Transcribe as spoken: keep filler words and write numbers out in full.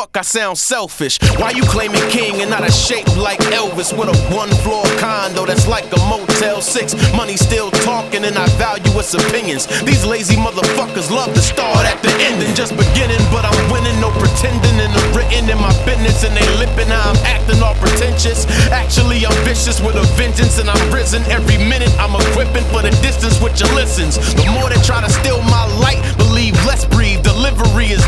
fuck I sound selfish? Why you claiming king and not a shape like Elvis with a one-floor condo that's like a Motel six? Money still talking and I value its opinions. These lazy motherfuckers love to start at the ending, just beginning, but I'm winning, no pretending, and I'm written in my business, and they lipping how I'm acting all pretentious. Actually, I'm vicious with a vengeance, and I'm risen every minute. I'm equipping for the distance with your listens. The more they try to steal my light, believe less breathe. Delivery is